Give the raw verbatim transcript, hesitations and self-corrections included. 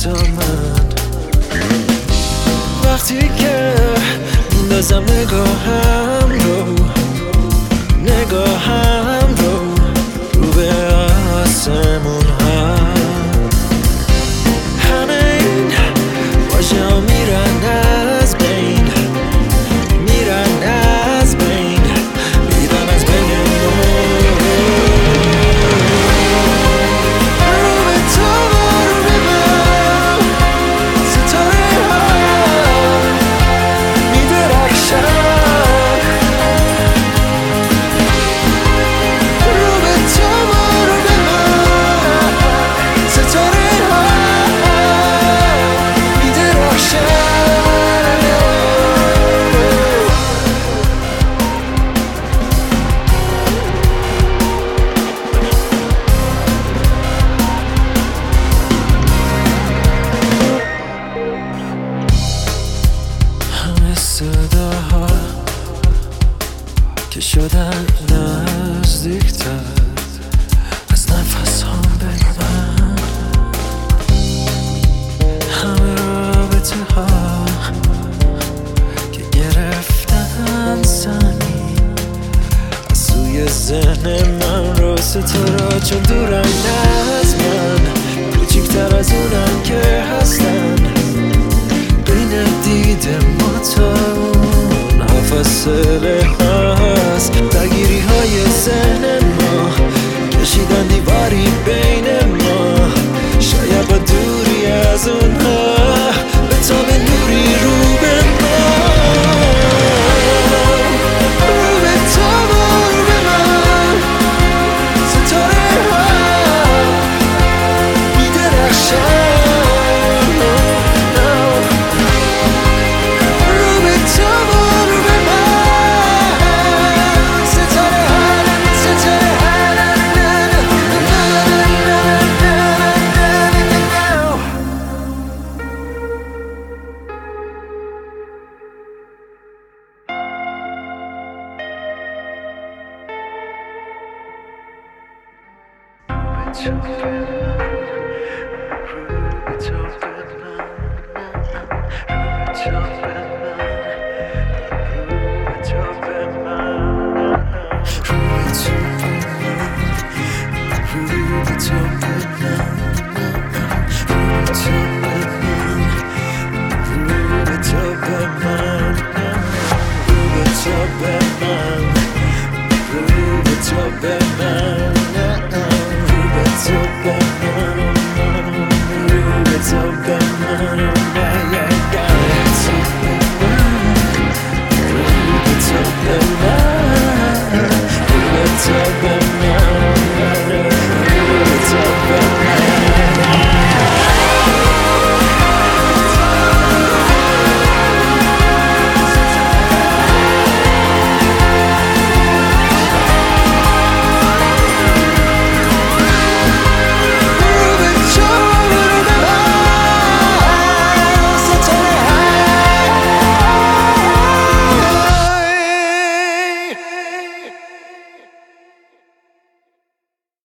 تا من. وقتی که میندازم نگاهم رو نگاهم رو رو به آسمون ها، همه این واژه ها میرن از بین، میرن از بین، میرن از بین صداها که شدن نزدیکتر از نفس هم بین من، همه رابطه ها که گرفتن سنگین از سوی ذهن من رو ستاره، چون دورن از من، کوچیکتر از اونم که هستن، بین دید ما تا اون ها فاصله هست، درگیری های ذهن ما کشیدن دیواری بین ما، شاید با دوری از اونها به تاب نوری رو به ما، رو به تاب رو به من، ستاره ها میدرخشن، It's